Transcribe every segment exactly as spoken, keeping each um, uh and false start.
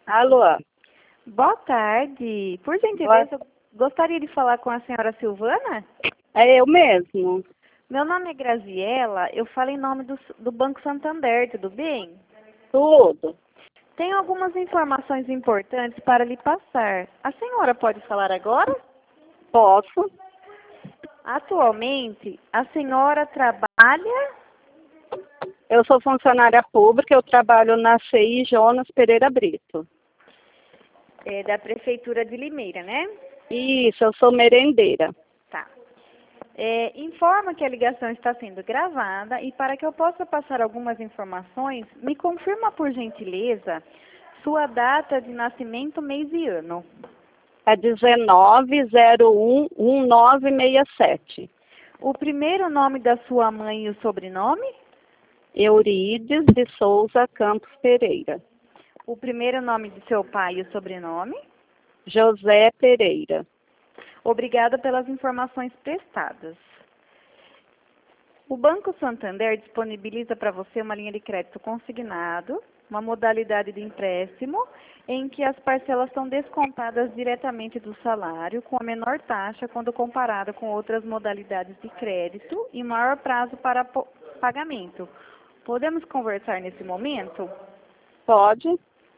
Alô? Boa tarde. Por Boa- gentileza, eu gostaria de falar com a senhora Silvana? É eu mesmo. Meu nome é Graziela, eu falo em nome do, do Banco Santander, tudo bem? Tudo. Tenho algumas informações importantes para lhe passar. A senhora pode falar agora? Posso? Atualmente, a senhora trabalha... Eu sou funcionária pública, eu trabalho na C I Jonas Pereira Brito. É, da Prefeitura de Limeira, né? Isso, eu sou merendeira. Tá. É, informa que a ligação está sendo gravada e para que eu possa passar algumas informações, me confirma por gentileza sua data de nascimento, mês e ano. É dezenove zero um um nove seis sete. O primeiro nome da sua mãe e o sobrenome? Eurides de Souza Campos Pereira. O primeiro nome de seu pai e o sobrenome? José Pereira. Obrigada pelas informações prestadas. O Banco Santander disponibiliza para você uma linha de crédito consignado, uma modalidade de empréstimo, em que as parcelas são descontadas diretamente do salário, com a menor taxa quando comparada com outras modalidades de crédito e maior prazo para po- pagamento. Podemos conversar nesse momento? Pode?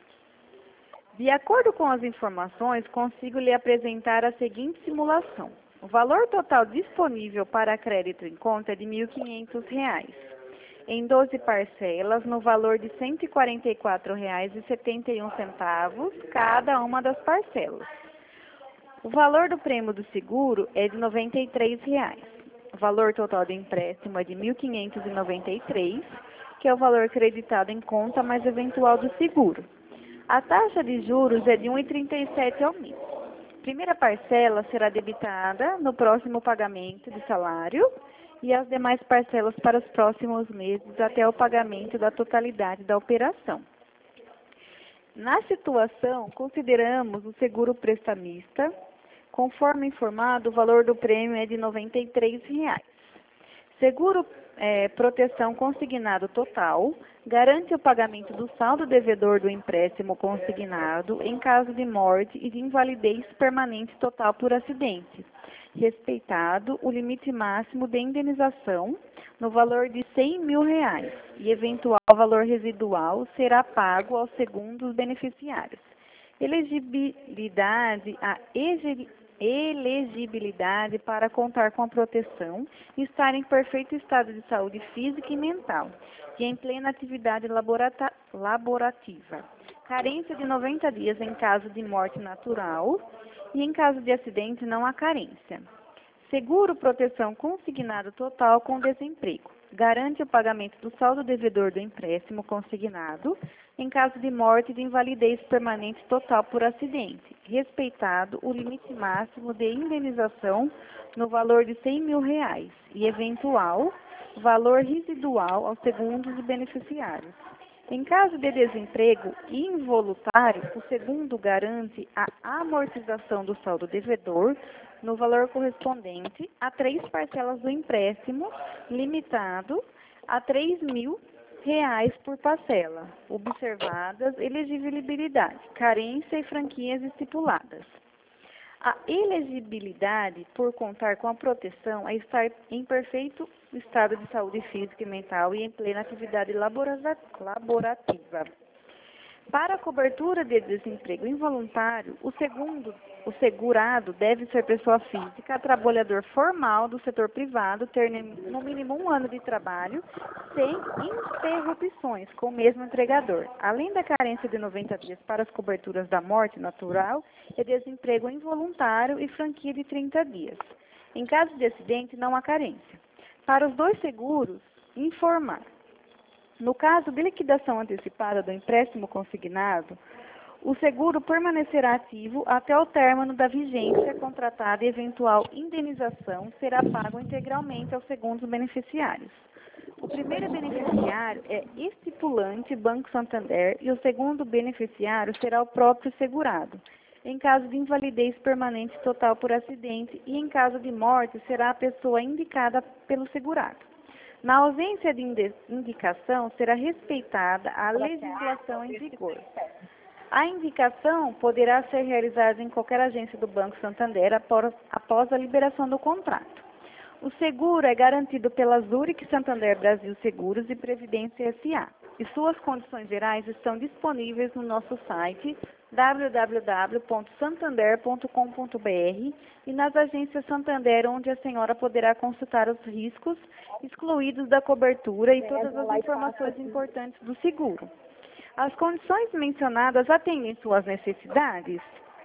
De acordo com as informações, consigo lhe apresentar a seguinte simulação. O valor total disponível para crédito em conta é de mil e quinhentos reais, em doze parcelas, no valor de cento e quarenta e quatro reais e setenta e um centavos cada uma das parcelas. O valor do prêmio do seguro é de noventa e três reais. O valor total do empréstimo é de mil quinhentos e noventa e três reais, que é o valor creditado em conta mais eventual do seguro. A taxa de juros é de um vírgula trinta e sete ao mês. Primeira parcela será debitada no próximo pagamento de salário e as demais parcelas para os próximos meses até o pagamento da totalidade da operação. Na situação, consideramos o seguro prestamista. Conforme informado, o valor do prêmio é de noventa e três reais. Seguro é, proteção consignado total garante o pagamento do saldo devedor do empréstimo consignado em caso de morte e de invalidez permanente total por acidente, respeitado o limite máximo de indenização no valor de cem mil reais e eventual valor residual será pago aos segundos beneficiários. Elegibilidade a egi- elegibilidade para contar com a proteção e estar em perfeito estado de saúde física e mental e em plena atividade laborata- laborativa. Carência de noventa dias em caso de morte natural e em caso de acidente não há carência. Seguro proteção consignado total com desemprego. Garante o pagamento do saldo devedor do empréstimo consignado em caso de morte e de invalidez permanente total por acidente, respeitado o limite máximo de indenização no valor de cem mil reais e eventual valor residual aos segundos e beneficiários. Em caso de desemprego involuntário, o segundo garante a amortização do saldo devedor no valor correspondente a três parcelas do empréstimo, limitado a três mil reais por parcela, observadas elegibilidade, carência e franquias estipuladas. A elegibilidade, por contar com a proteção, é estar em perfeito estado de saúde física e mental e em plena atividade labora- laborativa. Para a cobertura de desemprego involuntário, o segundo, o segurado deve ser pessoa física, trabalhador formal do setor privado, ter no mínimo um ano de trabalho, sem interrupções com o mesmo empregador. Além da carência de noventa dias para as coberturas da morte natural e desemprego involuntário e franquia de trinta dias. Em caso de acidente, não há carência. Para os dois seguros, informar. No caso de liquidação antecipada do empréstimo consignado, o seguro permanecerá ativo até o término da vigência contratada e eventual indenização será pago integralmente aos segundos beneficiários. O primeiro beneficiário é estipulante Banco Santander e o segundo beneficiário será o próprio segurado. Em caso de invalidez permanente total por acidente e em caso de morte, será a pessoa indicada pelo segurado. Na ausência de indicação, será respeitada a legislação em vigor. A indicação poderá ser realizada em qualquer agência do Banco Santander após, após a liberação do contrato. O seguro é garantido pela Zurich Santander Brasil Seguros e Previdência S A e suas condições gerais estão disponíveis no nosso site w w w ponto santander ponto com ponto b r e nas agências Santander, onde a senhora poderá consultar os riscos excluídos da cobertura e todas as informações importantes do seguro. As condições mencionadas atendem suas necessidades?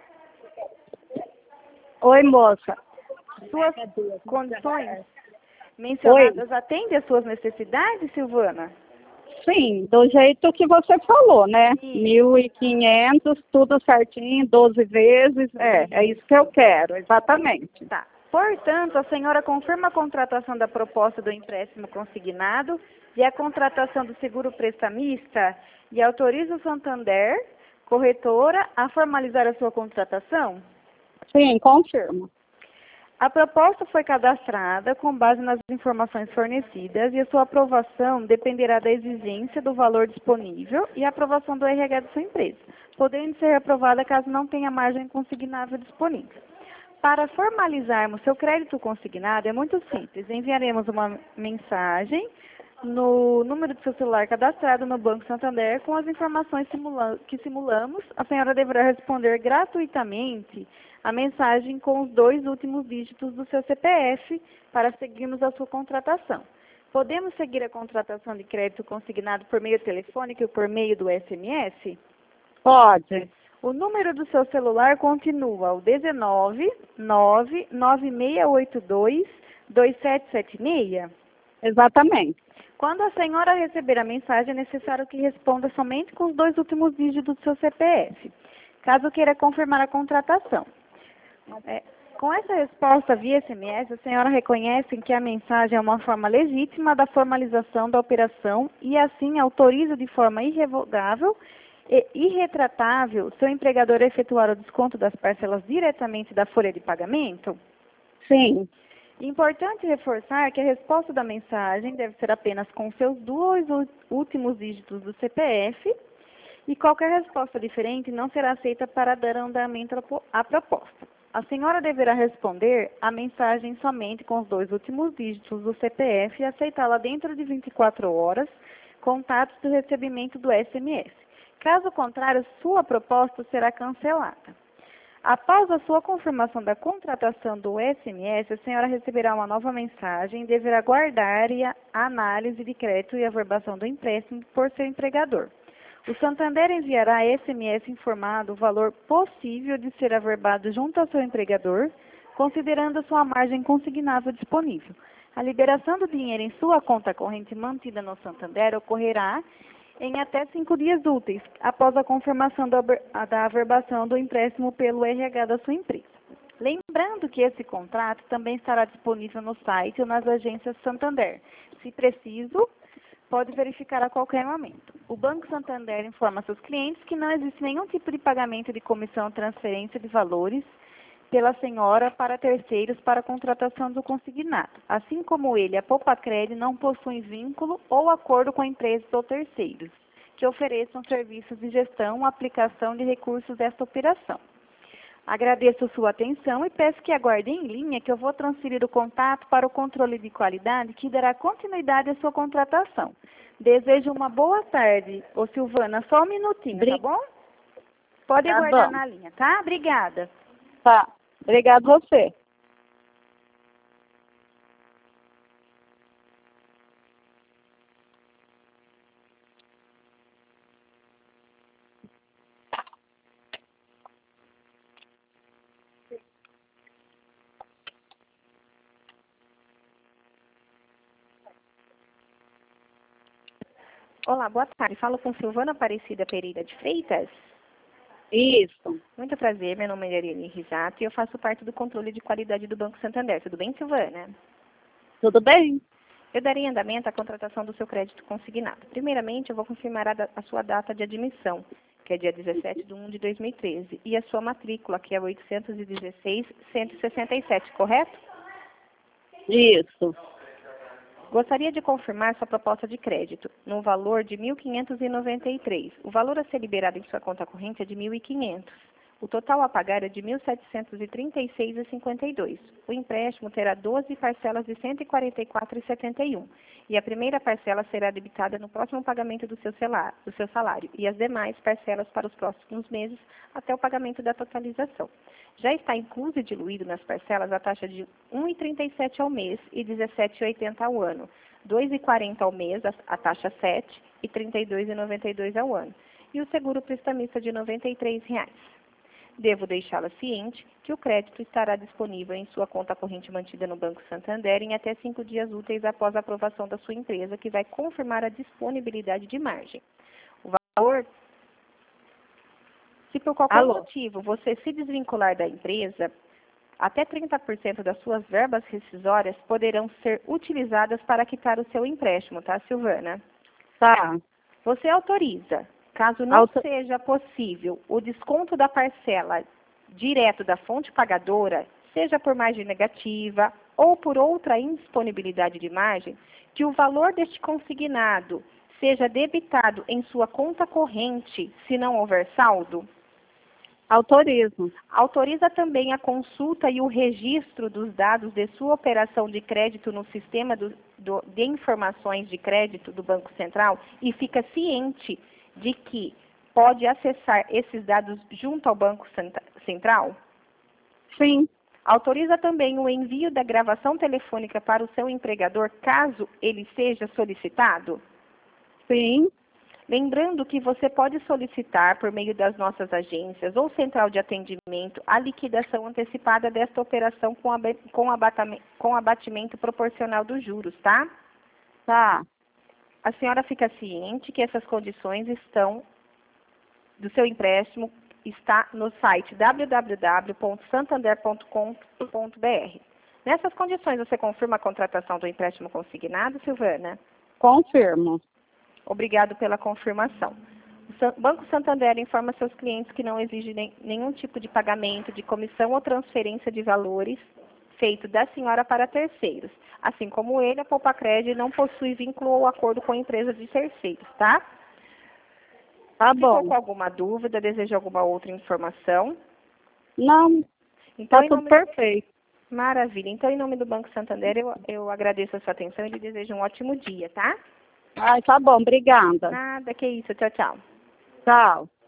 Oi, moça. Suas condições mencionadas atendem às suas necessidades, Silvana? Sim, do jeito que você falou, né? Sim. mil e quinhentos, tudo certinho, doze vezes. É, é isso que eu quero, exatamente. Tá. Portanto, a senhora confirma a contratação da proposta do empréstimo consignado e a contratação do seguro prestamista e autoriza o Santander, corretora, a formalizar a sua contratação? Sim, confirmo. A proposta foi cadastrada com base nas informações fornecidas e a sua aprovação dependerá da exigência do valor disponível e a aprovação do R H da sua empresa, podendo ser aprovada caso não tenha margem consignável disponível. Para formalizarmos seu crédito consignado é muito simples. Enviaremos uma mensagem no número do seu celular cadastrado no Banco Santander com as informações simula que simulamos. A senhora deverá responder gratuitamente a mensagem com os dois últimos dígitos do seu C P F para seguirmos a sua contratação. Podemos seguir a contratação de crédito consignado por meio telefônico e por meio do S M S? Pode. O número do seu celular continua o dezenove, nove, nove seis oito dois, dois sete sete seis? Exatamente. Quando a senhora receber a mensagem, é necessário que responda somente com os dois últimos dígitos do seu C P F, caso queira confirmar a contratação. É, com essa resposta via S M S, a senhora reconhece que a mensagem é uma forma legítima da formalização da operação e assim autoriza de forma irrevogável e irretratável seu empregador a efetuar o desconto das parcelas diretamente da folha de pagamento? Sim. Importante reforçar que a resposta da mensagem deve ser apenas com seus dois últimos dígitos do C P F e qualquer resposta diferente não será aceita para dar andamento à proposta. A senhora deverá responder a mensagem somente com os dois últimos dígitos do C P F e aceitá-la dentro de vinte e quatro horas, contatos do recebimento do S M S. Caso contrário, sua proposta será cancelada. Após a sua confirmação da contratação do S M S, a senhora receberá uma nova mensagem e deverá guardar a análise de crédito e averbação do empréstimo por seu empregador. O Santander enviará S M S informado o valor possível de ser averbado junto ao seu empregador, considerando a sua margem consignável disponível. A liberação do dinheiro em sua conta corrente mantida no Santander ocorrerá em até cinco dias úteis, após a confirmação da, da averbação do empréstimo pelo R H da sua empresa. Lembrando que esse contrato também estará disponível no site ou nas agências Santander. Se preciso, pode verificar a qualquer momento. O Banco Santander informa seus clientes que não existe nenhum tipo de pagamento de comissão ou transferência de valores pela senhora para terceiros para a contratação do consignado. Assim como ele, a Popacred não possui vínculo ou acordo com empresas ou terceiros que ofereçam serviços de gestão ou aplicação de recursos desta operação. Agradeço sua atenção e peço que aguarde em linha que eu vou transferir o contato para o controle de qualidade que dará continuidade à sua contratação. Desejo uma boa tarde. Ô Silvana, só um minutinho, Bri... tá bom? Pode tá aguardar bom. na linha, tá? Obrigada. Tá. Obrigado você. Olá, boa tarde. Falo com Silvana Aparecida Pereira de Freitas. Isso. Muito prazer, meu nome é Ariane Risato e eu faço parte do controle de qualidade do Banco Santander. Tudo bem, Silvana? Tudo bem? Eu darei andamento à contratação do seu crédito consignado. Primeiramente, eu vou confirmar a, a sua data de admissão, que é dia dezessete de um de dois mil e treze, e a sua matrícula, que é oitocentos e dezesseis, cento e sessenta e sete, correto? Isso. Gostaria de confirmar sua proposta de crédito no valor de mil quinhentos e noventa e três reais. O valor a ser liberado em sua conta corrente é de mil e quinhentos reais. O total a pagar é de mil setecentos e trinta e seis reais e cinquenta e dois centavos. O empréstimo terá doze parcelas de cento e quarenta e quatro reais e setenta e um centavos. E a primeira parcela será debitada no próximo pagamento do seu salário, do seu salário e as demais parcelas para os próximos meses até o pagamento da totalização. Já está incluso e diluído nas parcelas a taxa de um real e trinta e sete centavos ao mês e dezessete reais e oitenta centavos ao ano, dois reais e quarenta centavos ao mês a taxa sete e trinta e dois reais e noventa e dois centavos ao ano, e o seguro prestamista de noventa e três reais. Devo deixá-la ciente que o crédito estará disponível em sua conta corrente mantida no Banco Santander em até cinco dias úteis após a aprovação da sua empresa, que vai confirmar a disponibilidade de margem. O valor, se por qualquer Alô? motivo você se desvincular da empresa, até trinta por cento das suas verbas rescisórias poderão ser utilizadas para quitar o seu empréstimo, tá, Silvana? Tá. Você autoriza, caso não Auto... seja possível, o desconto da parcela direto da fonte pagadora, seja por margem negativa ou por outra indisponibilidade de margem, que o valor deste consignado seja debitado em sua conta corrente, se não houver saldo? Autorizo. Autoriza também a consulta e o registro dos dados de sua operação de crédito no sistema do, do, de informações de crédito do Banco Central e fica ciente de que pode acessar esses dados junto ao Banco Central? Sim. Autoriza também o envio da gravação telefônica para o seu empregador, caso ele seja solicitado? Sim. Lembrando que você pode solicitar, por meio das nossas agências ou central de atendimento, a liquidação antecipada desta operação com, ab com, abatimento, com abatimento proporcional dos juros, tá? Tá. A senhora fica ciente que essas condições estão, do seu empréstimo, está no site w w w ponto santander ponto com ponto b r. Nessas condições, você confirma a contratação do empréstimo consignado, Silvana? Confirmo. Obrigado pela confirmação. O Banco Santander informa seus clientes que não exige nem, nenhum tipo de pagamento de comissão ou transferência de valores feito da senhora para terceiros. Assim como ele, a Poupacred não possui vínculo ou acordo com empresas de terceiros, tá? Tá Ficou bom. com alguma dúvida, deseja alguma outra informação? Não, Então, tá em tudo nome... perfeito. Maravilha. Então, em nome do Banco Santander, eu, eu agradeço a sua atenção e lhe desejo um ótimo dia, tá? Ai, tá bom, obrigada. Nada, que isso. Tchau, tchau. Tchau.